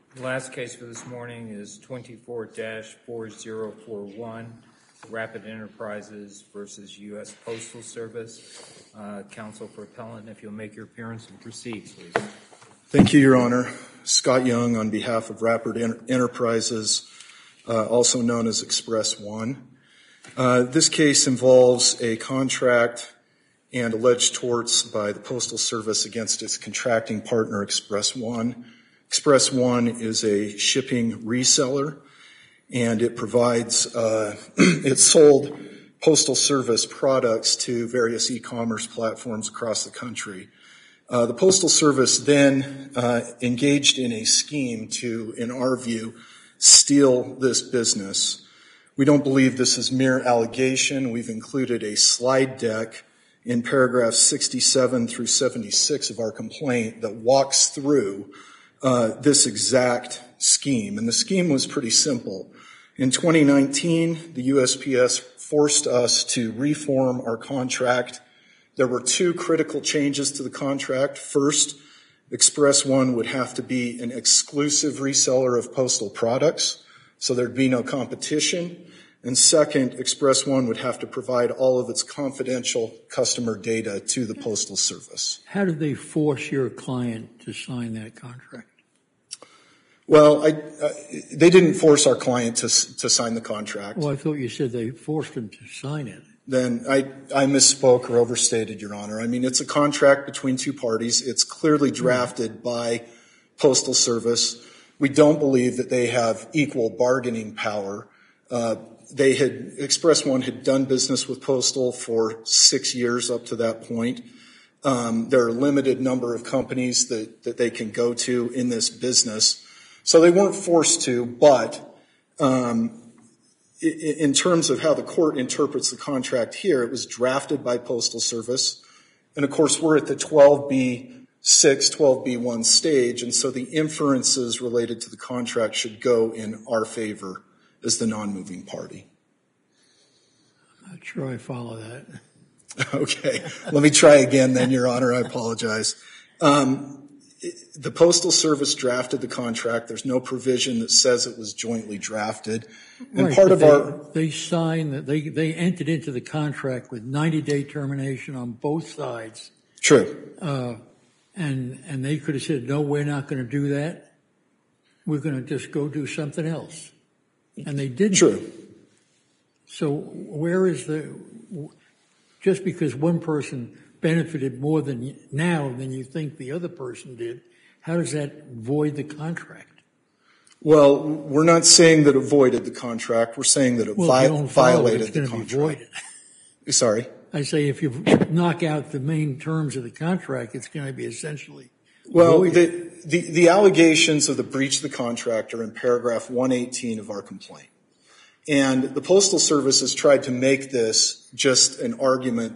The last case for this morning is 24-4041, Rapid Enterprises versus U.S. Postal Service. Counsel for Appellant, if you'll make your appearance and proceed, please. Thank you, Your Honor. Scott Young on behalf of Rapid Enterprises, also known as Express One. This case involves a contract and alleged torts by the Postal Service against its contracting partner, Express One. Express One is a shipping reseller, and it provides, it sold Postal Service products to various e-commerce platforms across the country. The Postal Service then engaged in a scheme to, in our view, steal this business. We don't believe this is mere allegation. We've included a slide deck in paragraphs 67 through 76 of our complaint that walks through this exact scheme. And the scheme was pretty simple. In 2019, the USPS forced us to reform our contract. There were two critical changes to the contract. First, Express One would have to be an exclusive reseller of postal products, so there'd be no competition. And second, Express One would have to provide all of its confidential customer data to the Postal Service. How did they force your client to sign that contract? Well, they didn't force our client to sign the contract. Well, I thought you said they forced him to sign it. Then I misspoke or overstated, Your Honor. I mean, it's a contract between two parties. It's clearly drafted by Postal Service. We don't believe that they have equal bargaining power. Express One had done business with Postal for 6 years up to that point. There are a limited number of companies that they can go to in this business. So they weren't forced to, but in terms of how the court interprets the contract here, it was drafted by Postal Service. And, of course, we're at the 12B6, 12B1 stage, and so the inferences related to the contract should go in our favor as the non-moving party. I'm not sure I follow that. Okay. Let me try again then, Your Honor. I apologize. The Postal Service drafted the contract. There's no provision that says it was jointly drafted. And right, part of they signed that they entered into the contract with 90-day termination on both sides. True. And they could have said, no, we're not going to do that. We're going to just go do something else. And they didn't. True. So where is just because one person benefited more than you think the other person did, how does that void the contract? Well, we're not saying that it voided the contract. We're saying that it violated the contract. It's going to be voided. Sorry? I say if you knock out the main terms of the contract, it's going to be essentially voided. Well, the allegations of the breach of the contract are in paragraph 118 of our complaint. And the Postal Service has tried to make this just an argument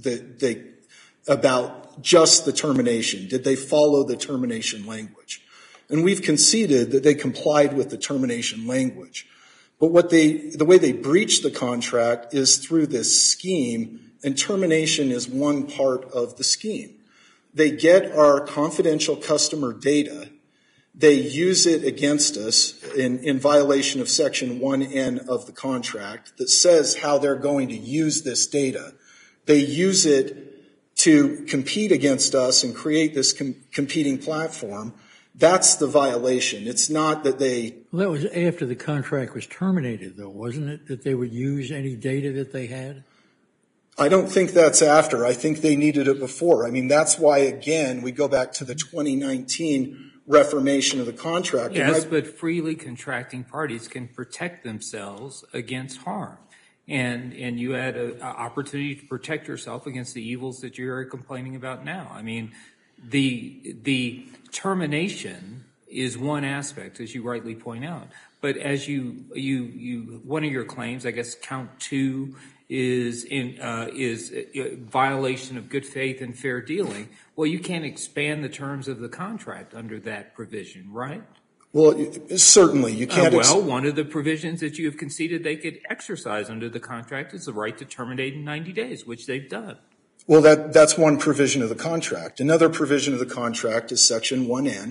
about just the termination. Did they follow the termination language? And we've conceded that they complied with the termination language. But the way they breached the contract is through this scheme, and termination is one part of the scheme. They get our confidential customer data. They use it against us in violation of Section 1N of the contract that says how they're going to use this data. They use it to compete against us and create this competing platform. That's the violation. It's not that they... Well, that was after the contract was terminated, though, wasn't it, that they would use any data that they had? I don't think that's after. I think they needed it before. I mean, that's why, again, we go back to the 2019 reformation of the contract. Yes, but freely contracting parties can protect themselves against harm. And you had an opportunity to protect yourself against the evils that you're complaining about now. I mean, the termination is one aspect, as you rightly point out. But as one of your claims, I guess count 2, is violation of good faith and fair dealing. Well, you can't expand the terms of the contract under that provision, right? Well, certainly you can't. One of the provisions that you have conceded they could exercise under the contract is the right to terminate in 90 days, which they've done. Well, that's one provision of the contract. Another provision of the contract is Section 1N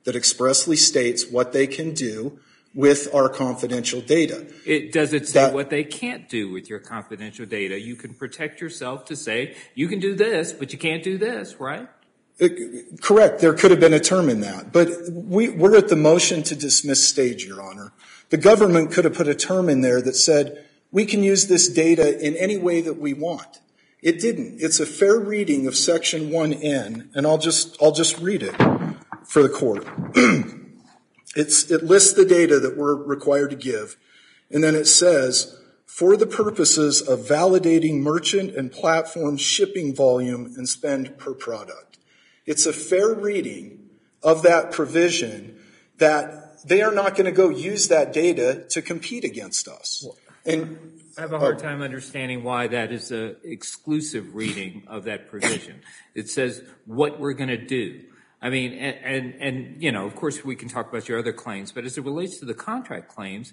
that expressly states what they can do with our confidential data. Does it say what they can't do with your confidential data? You can protect yourself to say, you can do this, but you can't do this, right? Correct. There could have been a term in that. But we're at the motion to dismiss stage, Your Honor. The government could have put a term in there that said, we can use this data in any way that we want. It didn't. It's a fair reading of Section 1N, and I'll just read it for the court. It lists the data that we're required to give, and then it says, for the purposes of validating merchant and platform shipping volume and spend per product. It's a fair reading of that provision that they are not going to go use that data to compete against us. And I have a hard time understanding why that is an exclusive reading of that provision. It says what we're going to do. I mean, and you know, of course, we can talk about your other claims, but as it relates to the contract claims,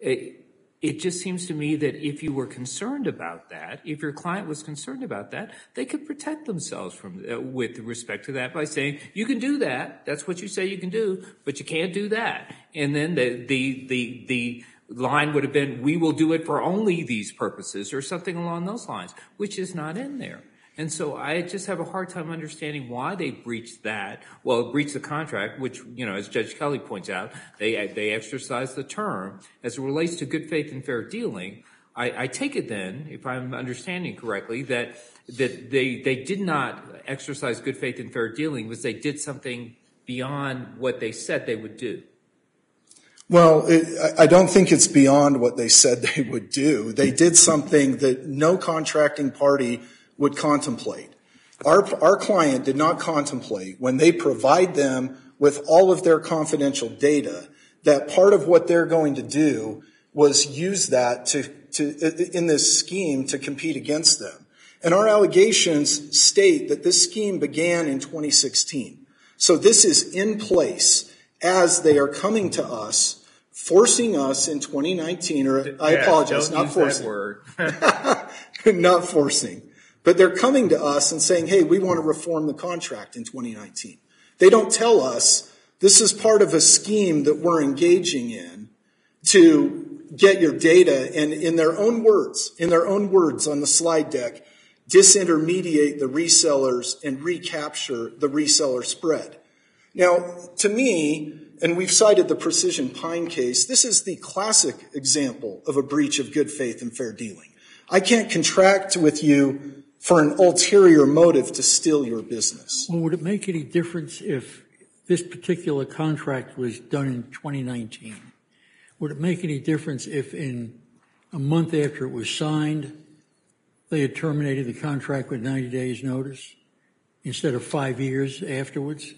it just seems to me that if you were concerned about that, if your client was concerned about that, they could protect themselves from with respect to that by saying, you can do that. That's what you say you can do, but you can't do that. And then the line would have been, we will do it for only these purposes or something along those lines, which is not in there. And so I just have a hard time understanding why they breached that. Well, breached the contract, which, you know, as Judge Kelly points out, they exercised the term. As it relates to good faith and fair dealing, I take it then, if I'm understanding correctly, that they did not exercise good faith and fair dealing, because they did something beyond what they said they would do. Well, I don't think it's beyond what they said they would do. They did something that no contracting party would contemplate. Our client did not contemplate, when they provide them with all of their confidential data, that part of what they're going to do was use that to in this scheme to compete against them. And our allegations state that this scheme began in 2016. So this is in place as they are coming to us, forcing us in 2019, or I apologize, not forcing. Not forcing. But they're coming to us and saying, hey, we want to reform the contract in 2019. They don't tell us this is part of a scheme that we're engaging in to get your data, and in their own words on the slide deck, disintermediate the resellers and recapture the reseller spread. Now, to me, and we've cited the Precision Pine case, this is the classic example of a breach of good faith and fair dealing. I can't contract with you for an ulterior motive to steal your business. Well, would it make any difference if this particular contract was done in 2019? Would it make any difference if in a month after it was signed, they had terminated the contract with 90 days notice instead of 5 years afterwards?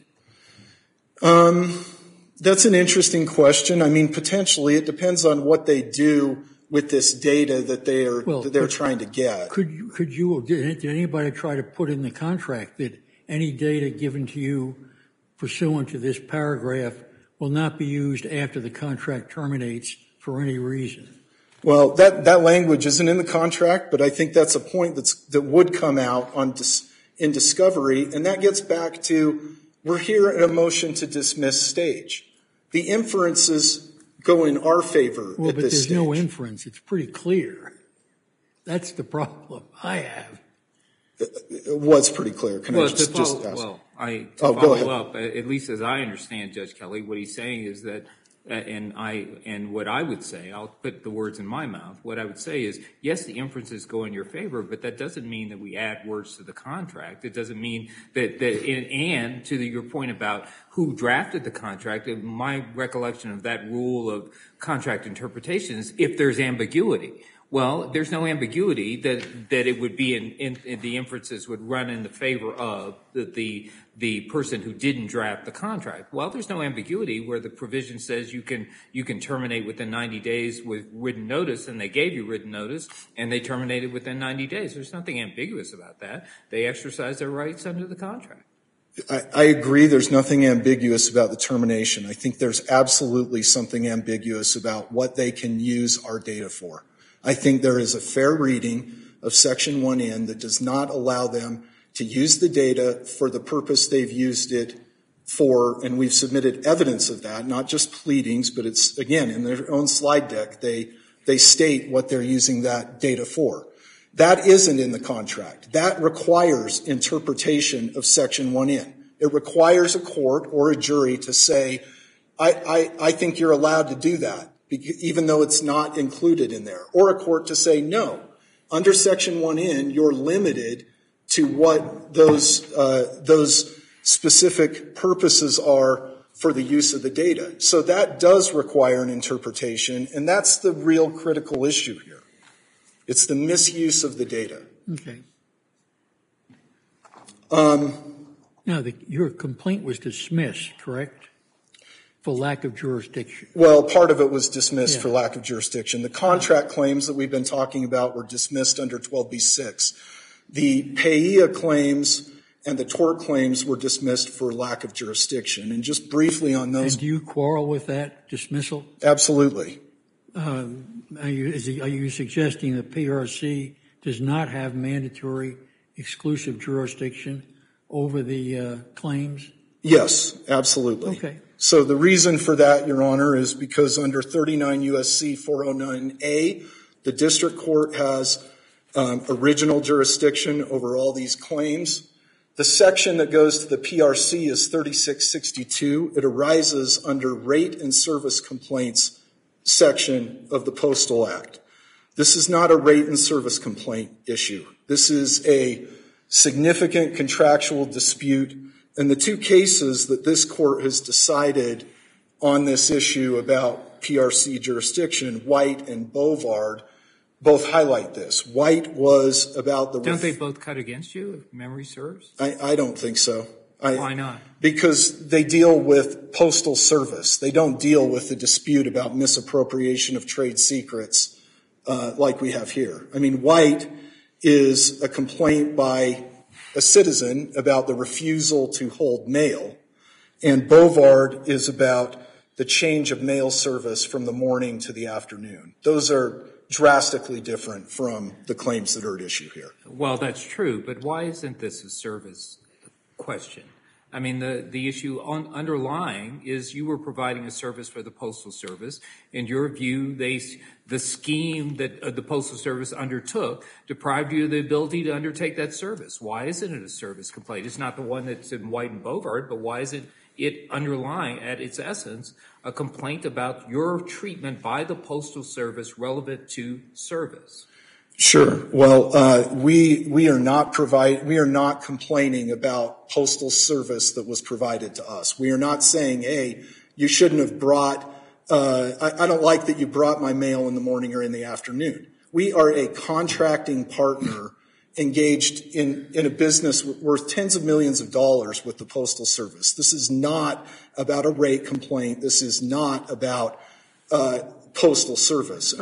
That's an interesting question. I mean, potentially it depends on what they do with this data that they're trying to get. Could you, or did anybody try to put in the contract that any data given to you pursuant to this paragraph will not be used after the contract terminates for any reason? Well, that language isn't in the contract, but I think that's a point that would come out in discovery, and that gets back to, we're here at a motion to dismiss stage. The inferences go in our favor well, at but this there's stage. no inference. It's pretty clear. That's the problem I have. It was pretty clear. Can I just ask? Well, to go follow ahead. up, at least as I understand Judge Kelly, what he's saying is that, and what I would say, I'll put the words in my mouth, what I would say is, yes, the inferences go in your favor, but that doesn't mean that we add words to the contract. It doesn't mean and to your point about who drafted the contract, my recollection of that rule of contract interpretation is if there's ambiguity. Well, there's no ambiguity that it would be in the inferences would run in the favor of the person who didn't draft the contract. Well, there's no ambiguity where the provision says you can terminate within 90 days with written notice, and they gave you written notice, and they terminated within 90 days. There's nothing ambiguous about that. They exercise their rights under the contract. I agree there's nothing ambiguous about the termination. I think there's absolutely something ambiguous about what they can use our data for. I think there is a fair reading of Section 1N that does not allow them to use the data for the purpose they've used it for, and we've submitted evidence of that, not just pleadings, but it's, again, in their own slide deck, they state what they're using that data for. That isn't in the contract. That requires interpretation of Section 1N. It requires a court or a jury to say, I think you're allowed to do that, even though it's not included in there. Or a court to say, no, under Section 1N, you're limited to what those specific purposes are for the use of the data. So that does require an interpretation, and that's the real critical issue here. It's the misuse of the data. Okay. Now, your complaint was dismissed, correct? For lack of jurisdiction. Well, part of it was dismissed for lack of jurisdiction. The contract claims that we've been talking about were dismissed under 12b-6. The PAEA claims and the tort claims were dismissed for lack of jurisdiction. And just briefly on those. And do you quarrel with that dismissal? Absolutely. Are you suggesting that PRC does not have mandatory exclusive jurisdiction over the claims? Yes, absolutely. Okay. So the reason for that, Your Honor, is because under 39 U.S.C. 409A, the district court has original jurisdiction over all these claims. The section that goes to the PRC is 3662. It arises under rate and service complaints section of the Postal Act. This is not a rate and service complaint issue. This is a significant contractual dispute. And the two cases that this court has decided on this issue about PRC jurisdiction, White and Bovard, both highlight this. White was about the... Don't they both cut against you, if memory serves? I don't think so. Why not? Because they deal with postal service. They don't deal with the dispute about misappropriation of trade secrets like we have here. I mean, White is a complaint by a citizen about the refusal to hold mail, and Bovard is about the change of mail service from the morning to the afternoon. Those are drastically different from the claims that are at issue here. Well, that's true, but why isn't this a service question? I mean, the issue underlying is you were providing a service for the Postal Service. In your view, the scheme that the Postal Service undertook deprived you of the ability to undertake that service. Why isn't it a service complaint? It's not the one that's in White and Bovard, but why isn't it underlying, at its essence, a complaint about your treatment by the Postal Service relevant to service? Sure. Well, we are not complaining about postal service that was provided to us. We are not saying, hey, you shouldn't have brought, I don't like that you brought my mail in the morning or in the afternoon. We are a contracting partner engaged in a business worth tens of millions of dollars with the Postal Service. This is not about a rate complaint. This is not about postal service.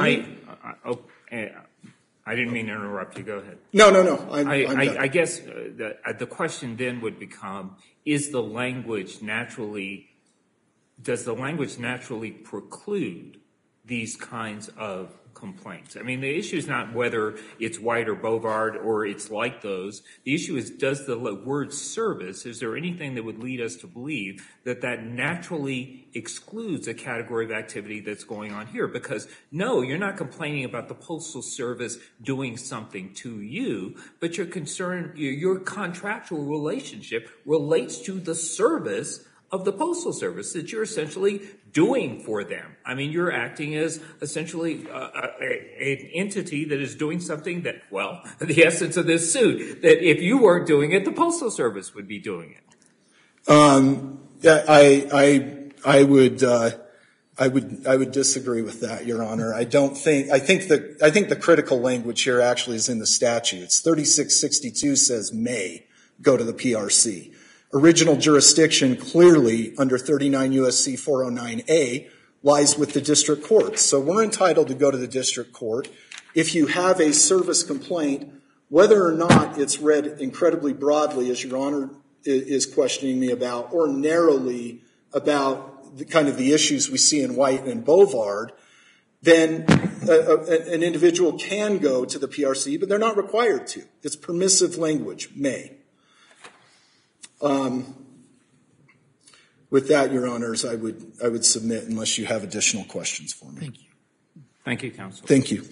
I didn't mean to interrupt you. Go ahead. No. I guess the question then would become, does the language naturally preclude these kinds of complaints? I mean, the issue is not whether it's White or Bovard or it's like those. The issue is, does the word service, is there anything that would lead us to believe that naturally excludes a category of activity that's going on here? Because, no, you're not complaining about the Postal Service doing something to you, but you're concerned, your contractual relationship relates to the service of the Postal Service that you're essentially doing for them. I mean, you're acting as essentially an entity that is doing something that, well, the essence of this suit, that if you weren't doing it, the Postal Service would be doing it. I would disagree with that, Your Honor. I think the critical language here actually is in the statutes. 3662 says may go to the PRC. Original jurisdiction clearly under 39 U.S.C. 409A lies with the district court. So we're entitled to go to the district court. If you have a service complaint, whether or not it's read incredibly broadly, as Your Honor is questioning me about, or narrowly about the issues we see in White and Bovard, then an individual can go to the PRC, but they're not required to. It's permissive language, may. With that, Your Honors, I would submit unless you have additional questions for me. Thank you. Thank you, counsel. Thank you.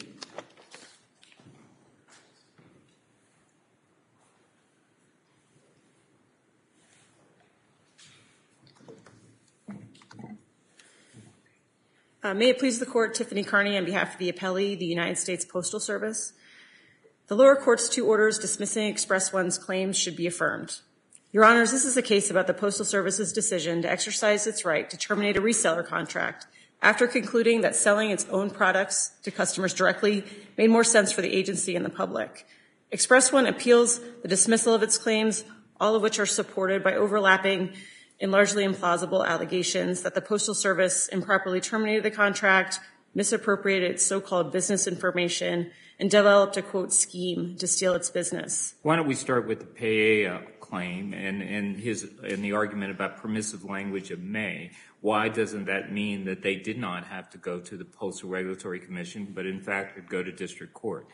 May it please the Court, Tiffany Carney on behalf of the appellee, the United States Postal Service. The lower court's 2 orders dismissing Express One's claims should be affirmed. Your Honors, this is a case about the Postal Service's decision to exercise its right to terminate a reseller contract after concluding that selling its own products to customers directly made more sense for the agency and the public. Express One appeals the dismissal of its claims, all of which are supported by overlapping and largely implausible allegations that the Postal Service improperly terminated the contract, misappropriated its so-called business information, and developed a, quote, scheme to steal its business. Why don't we start with the Perea claim and the argument about permissive language of may. Why doesn't that mean that they did not have to go to the Postal Regulatory Commission, but in fact would go to district court?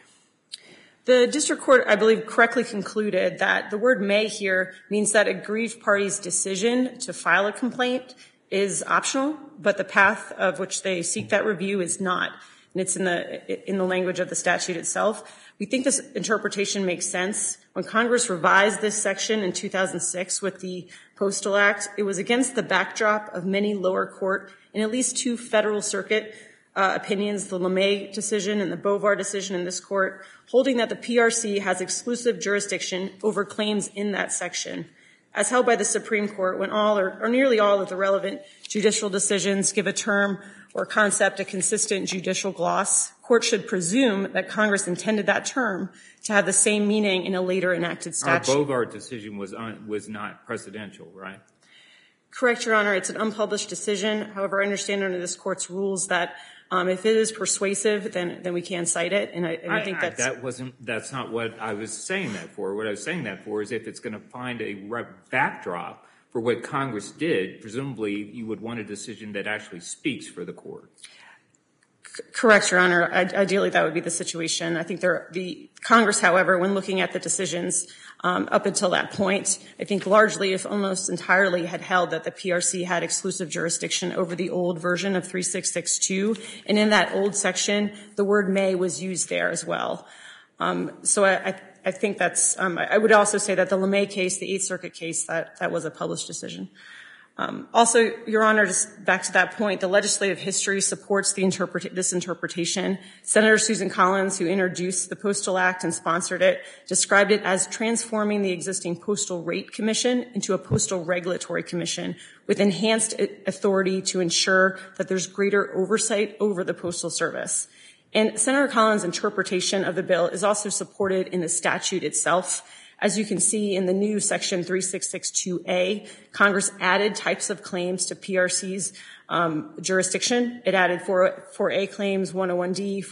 The district court, I believe, correctly concluded that the word may here means that a aggrieved party's decision to file a complaint is optional, but the path of which they seek that review is not. And it's in the language of the statute itself. We think this interpretation makes sense. When Congress revised this section in 2006 with the Postal Act, it was against the backdrop of many lower court and at least 2 Federal Circuit opinions, the LeMay decision and the Bovar decision in this court, holding that the PRC has exclusive jurisdiction over claims in that section. As held by the Supreme Court, when all or nearly all of the relevant judicial decisions give a term or concept a consistent judicial gloss, courts should presume that Congress intended that term to have the same meaning in a later enacted statute. Our Bovar decision was not precedential, right? Correct, Your Honor. It's an unpublished decision. However, I understand under this court's rules that if it is persuasive, then we can cite it. And I think that's not what I was saying that for. What I was saying that for is if it's going to find a backdrop for what Congress did, presumably you would want a decision that actually speaks for the court. Correct, Your Honor. Ideally, that would be the situation. I think the Congress, however, when looking at the decisions up until that point, I think largely, if almost entirely, had held that the PRC had exclusive jurisdiction over the old version of 3662. And in that old section, the word may was used there as well. So I think that's I would also say that the LeMay case, the Eighth Circuit case, that was a published decision. Also, Your Honor, just back to that point, the legislative history supports this interpretation. Senator Susan Collins, who introduced the Postal Act and sponsored it, described it as transforming the existing Postal Rate Commission into a Postal Regulatory Commission with enhanced authority to ensure that there's greater oversight over the Postal Service. And Senator Collins' interpretation of the bill is also supported in the statute itself. As you can see in the new Section 3662A, Congress added types of claims to PRC's jurisdiction. It added 4A claims, 101D,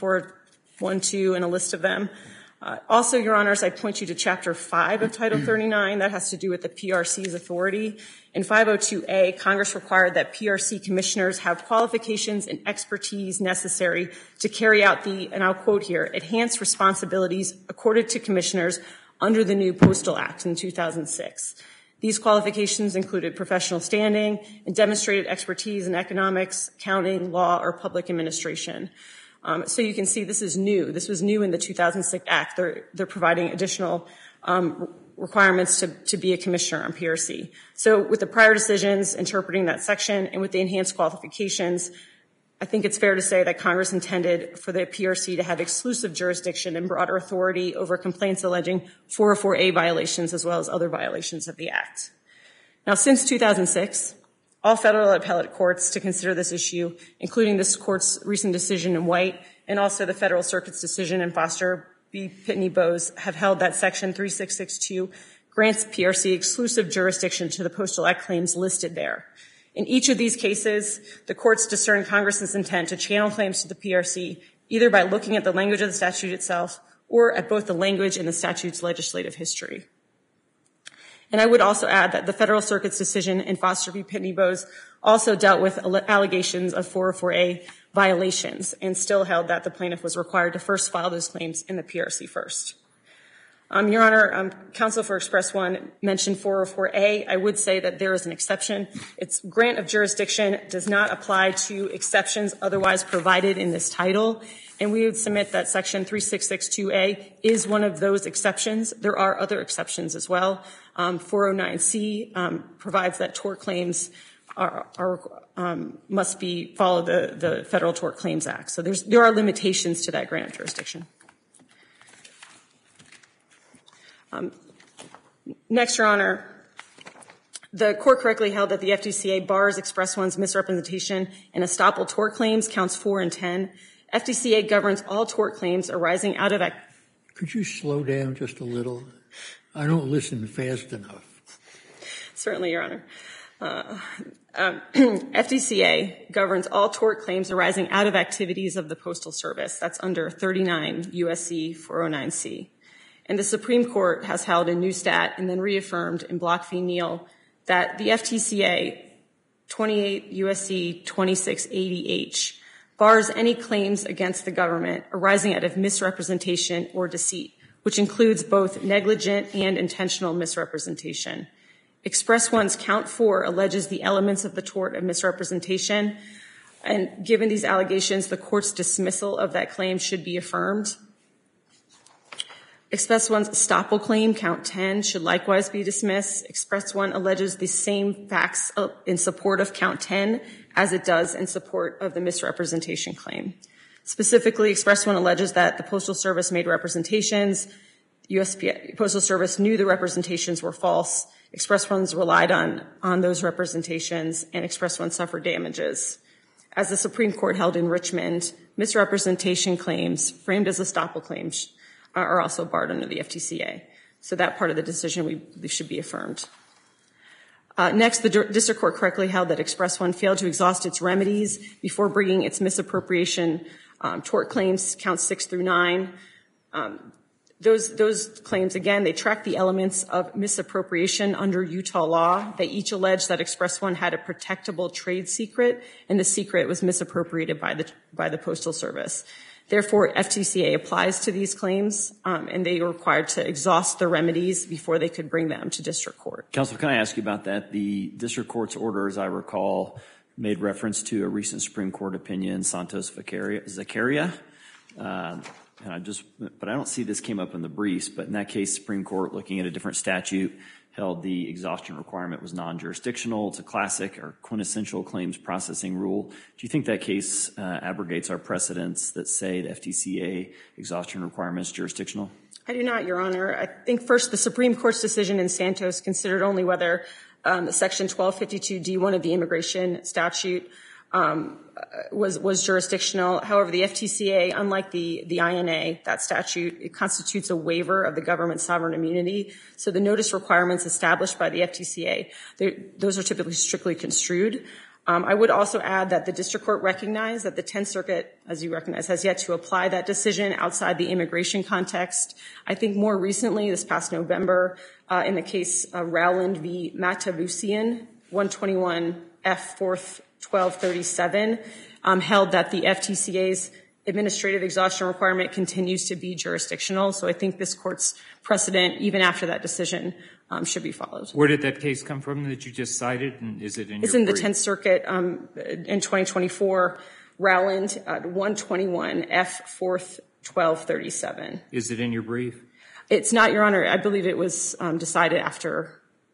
412, and a list of them. Also, Your Honors, I point you to Chapter 5 of Title 39. That has to do with the PRC's authority. In 502A, Congress required that PRC commissioners have qualifications and expertise necessary to carry out and I'll quote here, enhanced responsibilities accorded to commissioners under the new Postal Act in 2006. These qualifications included professional standing and demonstrated expertise in economics, accounting, law, or public administration. So you can see this is new. This was new in the 2006 Act. They're providing additional requirements to be a commissioner on PRC. So with the prior decisions interpreting that section and with the enhanced qualifications, I think it's fair to say that Congress intended for the PRC to have exclusive jurisdiction and broader authority over complaints alleging 404A violations as well as other violations of the Act. Now, since 2006, all federal appellate courts to consider this issue, including this court's recent decision in White and also the Federal Circuit's decision in Foster v. Pitney Bowes, have held that Section 3662 grants PRC exclusive jurisdiction to the Postal Act claims listed there. In each of these cases, the courts discern Congress's intent to channel claims to the PRC either by looking at the language of the statute itself or at both the language and the statute's legislative history. And I would also add that the Federal Circuit's decision in Foster v. Pitney Bowes also dealt with allegations of 404A violations and still held that the plaintiff was required to first file those claims in the PRC first. Your Honor, counsel for Express One mentioned 404A. I would say that there is an exception. Its grant of jurisdiction does not apply to exceptions otherwise provided in this title, and we would submit that Section 3662A is one of those exceptions. There are other exceptions as well. 409C provides that tort claims must follow the Federal Tort Claims Act. So there are limitations to that grant of jurisdiction. Next, Your Honor, the court correctly held that the FTCA bars Express One's misrepresentation and estoppel tort claims, counts 4 and 10. FTCA governs all tort claims arising out of Could you slow down just a little? I don't listen fast enough. Certainly, Your Honor. FTCA governs all tort claims arising out of activities of the Postal Service. That's under 39 U.S.C. 409C. And the Supreme Court has held in Newstat and then reaffirmed in Block v. Neal that the FTCA 28 U.S.C. 2680H bars any claims against the government arising out of misrepresentation or deceit, which includes both negligent and intentional misrepresentation. Express One's count 4 alleges the elements of the tort of misrepresentation, and given these allegations, the court's dismissal of that claim should be affirmed. Express One's estoppel claim, count 10, should likewise be dismissed. Express One alleges the same facts in support of count 10 as it does in support of the misrepresentation claim. Specifically, Express One alleges that the Postal Service made representations. Postal Service knew the representations were false. Express One's relied on those representations, and Express One suffered damages. As the Supreme Court held in Richmond, misrepresentation claims framed as estoppel claims are also barred under the FTCA. So that part of the decision we believe should be affirmed. Next, the district court correctly held that Express One failed to exhaust its remedies before bringing its misappropriation tort claims, counts 6 through 9. Those claims, again, they track the elements of misappropriation under Utah law. They each allege that Express One had a protectable trade secret, and the secret was misappropriated by the Postal Service. Therefore, FTCA applies to these claims, and they are required to exhaust the remedies before they could bring them to district court. Counsel, can I ask you about that? The district court's order, as I recall, made reference to a recent Supreme Court opinion, Santos Zaccaria. But I don't see this came up in the briefs, but in that case, Supreme Court, looking at a different statute, held the exhaustion requirement was non-jurisdictional. It's a classic or quintessential claims processing rule. Do you think that case abrogates our precedents that say the FTCA exhaustion requirement is jurisdictional? I do not, Your Honor. I think first the Supreme Court's decision in Santos considered only whether Section 1252D1 of the immigration statute was jurisdictional. However, the FTCA, unlike the INA, that statute, it constitutes a waiver of the government's sovereign immunity. So the notice requirements established by the FTCA, those are typically strictly construed. I would also add that the district court recognized that the 10th Circuit, as you recognize, has yet to apply that decision outside the immigration context. I think more recently, this past November, in the case of Rowland v. Matavusian, 121 F. 4th 1237, held that the FTCA's administrative exhaustion requirement continues to be jurisdictional. So I think this court's precedent, even after that decision, should be followed. Where did that case come from that you just cited? And is it in It's your in the brief? 10th Circuit in 2024, Rowland 121 F. 4th 1237. Is it in your brief? It's not, Your Honor. I believe it was decided after.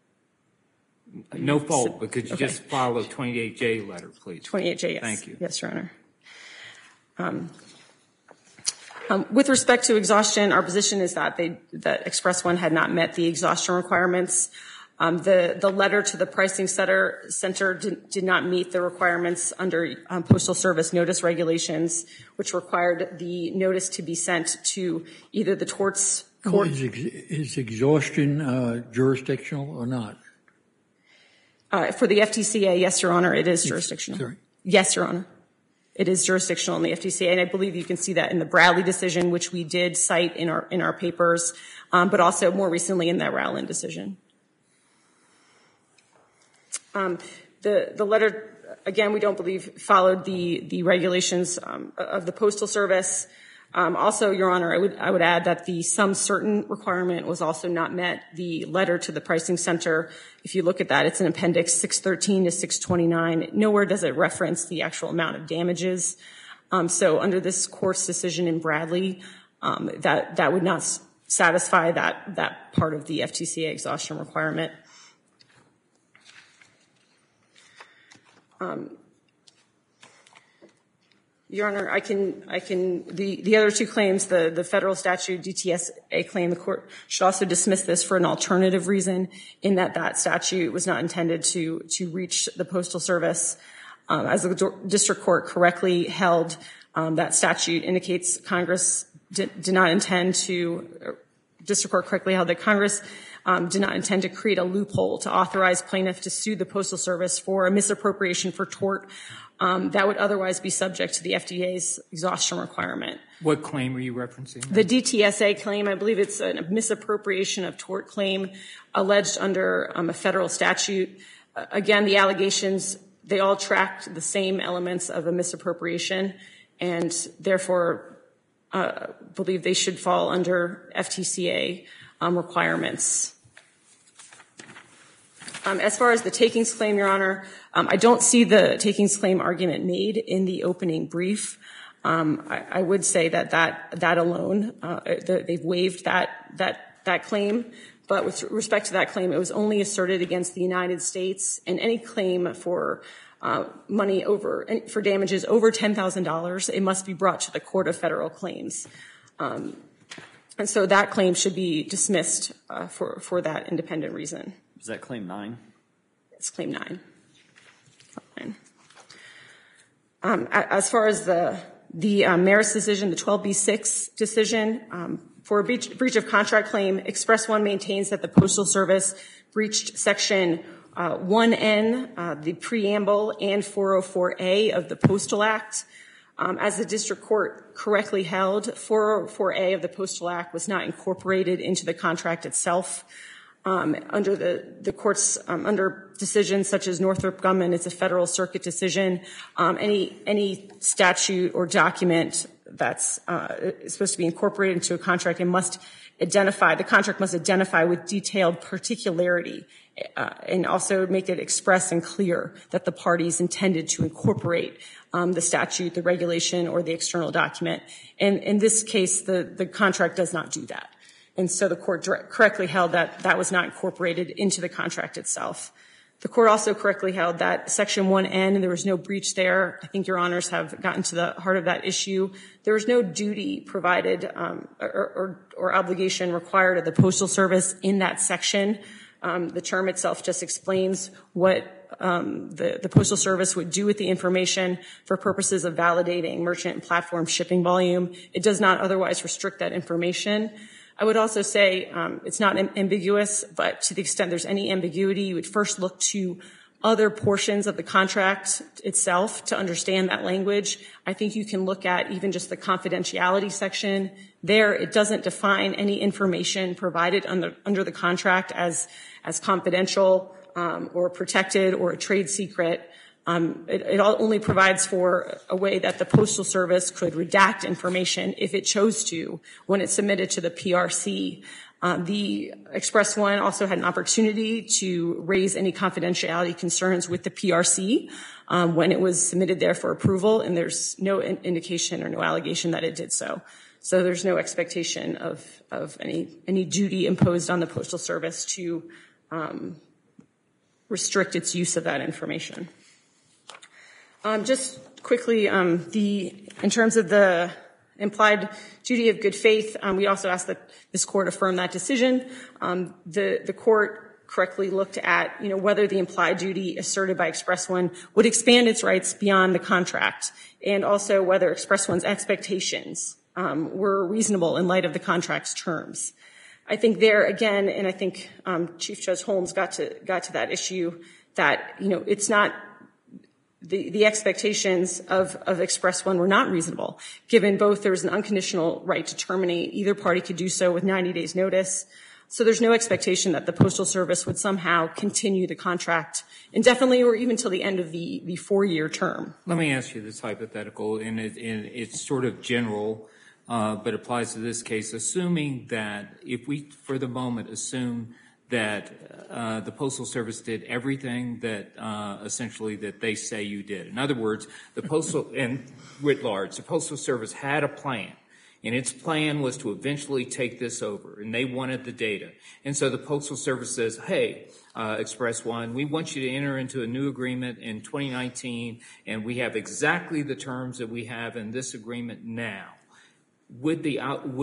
No fault, but could you just file a 28J letter, please? 28J, yes. Thank you. Yes, Your Honor. With respect to exhaustion, our position is that that Express One had not met the exhaustion requirements. The letter to the pricing center did not meet the requirements under Postal Service notice regulations, which required the notice to be sent to either the torts court. Is exhaustion jurisdictional or not? For the FTCA, yes, Your Honor, it is jurisdictional. Sorry? Yes, Your Honor. It is jurisdictional in the FTCA, and I believe you can see that in the Bradley decision, which we did cite in our papers, but also more recently in that Rowland decision. The letter, again, we don't believe followed the regulations of the Postal Service. Also, Your Honor, I would add that the some certain requirement was also not met. The letter to the pricing center, if you look at that, it's in Appendix 613 to 629. Nowhere does it reference the actual amount of damages. So under this court's decision in Bradley, that would not satisfy that part of the FTCA exhaustion requirement. Your Honor, the other two claims, the federal statute DTSA claim, the court should also dismiss this for an alternative reason, in that statute was not intended to reach the Postal Service. As the district court correctly held, that statute indicates Congress did not intend to, district court correctly held that Congress did not intend to create a loophole to authorize plaintiff to sue the Postal Service for a misappropriation for tort that would otherwise be subject to the FDA's exhaustion requirement. What claim are you referencing? The DTSA claim, I believe it's a misappropriation of tort claim alleged under a federal statute. Again, the allegations, they all tracked the same elements of a misappropriation, and therefore believe they should fall under FTCA requirements. As far as the takings claim, Your Honor, I don't see the takings claim argument made in the opening brief. I would say that alone, they've waived that claim. But with respect to that claim, it was only asserted against the United States, and any claim for money for damages over $10,000, it must be brought to the Court of Federal Claims. And so that claim should be dismissed for that independent reason. Is that claim 9? It's claim 9. As far as the merits decision, the 12B6 decision, for a breach of contract claim, Express 1 maintains that the Postal Service breached Section 1N, the preamble, and 404A of the Postal Act. As the district court correctly held, 404A of the Postal Act was not incorporated into the contract itself. Under the court's, under decisions such as Northrop Grumman, it's a Federal Circuit decision. Any statute or document that's supposed to be incorporated into a contract, the contract must identify with detailed particularity and also make it express and clear that the parties intended to incorporate the statute, the regulation, or the external document. And in this case, the contract does not do that. And so the court correctly held that that was not incorporated into the contract itself. The court also correctly held that Section 1N, there was no breach there. I think Your Honors have gotten to the heart of that issue. There was no duty provided or obligation required of the Postal Service in that section. The term itself just explains what the Postal Service would do with the information for purposes of validating merchant and platform shipping volume. It does not otherwise restrict that information. I would also say it's not ambiguous, but to the extent there's any ambiguity, you would first look to other portions of the contract itself to understand that language. I think you can look at even just the confidentiality section. There, it doesn't define any information provided under the contract as confidential or protected or a trade secret. It only provides for a way that the Postal Service could redact information if it chose to when it submitted to the PRC. The Express 1 also had an opportunity to raise any confidentiality concerns with the PRC when it was submitted there for approval, and there's no indication or no allegation that it did so. So there's no expectation of any duty imposed on the Postal Service to restrict its use of that information. Just quickly, in terms of the implied duty of good faith, we also ask that this court affirm that decision. The court correctly looked at, whether the implied duty asserted by Express 1 would expand its rights beyond the contract, and also whether Express 1's expectations were reasonable in light of the contract's terms. I think there again, and I think Chief Judge Holmes got to that issue, that it's not. The expectations of Express 1 were not reasonable, given both there was an unconditional right to terminate. Either party could do so with 90 days' notice. So there's no expectation that the Postal Service would somehow continue the contract indefinitely or even till the end of the 4-year term. Let me ask you this hypothetical, and it's sort of general. but applies to this case, assuming that if we, for the moment, assume that the Postal Service did everything that essentially that they say you did. In other words, the Postal, and writ large, the Postal Service had a plan, and its plan was to eventually take this over, and they wanted the data. And so the Postal Service says, hey, Express One, we want you to enter into a new agreement in 2019, and we have exactly the terms that we have in this agreement now. Would the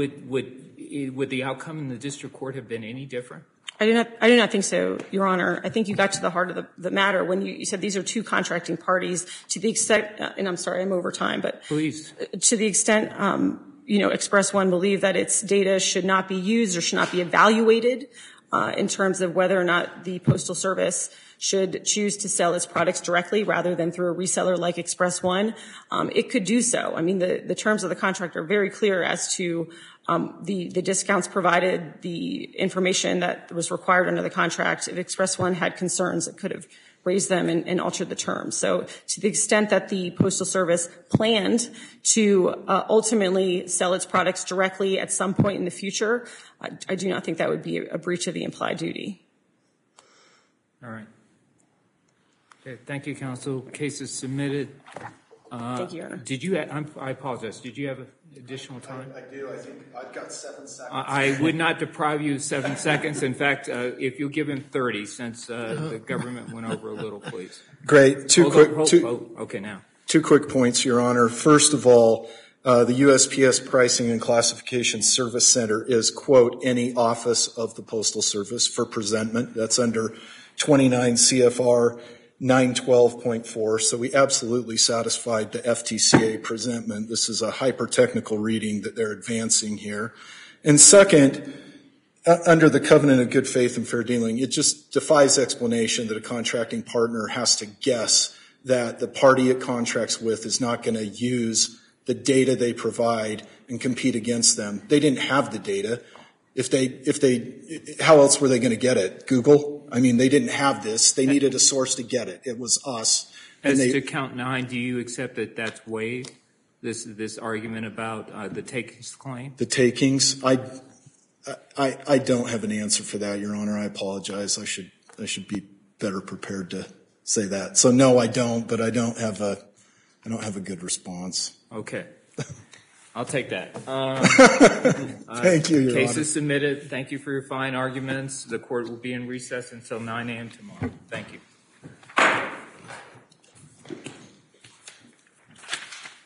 outcome in the district court have been any different? I do not think so, Your Honor. I think you got to the heart of the matter when you said these are two contracting parties to the extent, and I'm sorry, I'm over time, but please, to the extent, Express One believed that its data should not be used or should not be evaluated in terms of whether or not the Postal Service should choose to sell its products directly rather than through a reseller like Express One, it could do so. I mean, the terms of the contract are very clear as to the discounts provided, the information that was required under the contract. If Express One had concerns, it could have raised them and altered the terms. So to the extent that the Postal Service planned to ultimately sell its products directly at some point in the future, I do not think that would be a breach of the implied duty. All right. Okay, thank you, counsel. Case is submitted. Thank you, Your Honor. Did you? I apologize. Did you have additional time? I do. I think I've got 7 seconds. I would not deprive you of 7 seconds. In fact, if you'll give him 30, since the government went over a little, please. Great. Two quick points, Your Honor. First of all, the USPS Pricing and Classification Service Center is, quote, any office of the Postal Service for presentment. That's under 29 CFR 912.4, so we absolutely satisfied the FTCA presentment. This is a hyper-technical reading that they're advancing here. And second, under the covenant of good faith and fair dealing, it just defies explanation that a contracting partner has to guess that the party it contracts with is not going to use the data they provide and compete against them. They didn't have the data. How else were they going to get it? Google? I mean, they didn't have this. They needed a source to get it. It was us. As to count 9, do you accept that that's waived, this argument about the takings claim? The takings? I don't have an answer for that, Your Honor. I apologize. I should be better prepared to say that. So no, I don't, but I don't have a good response. Okay. I'll take that. Thank you, Your Honor. Case is submitted. Thank you for your fine arguments. The court will be in recess until 9 a.m. tomorrow. Thank you.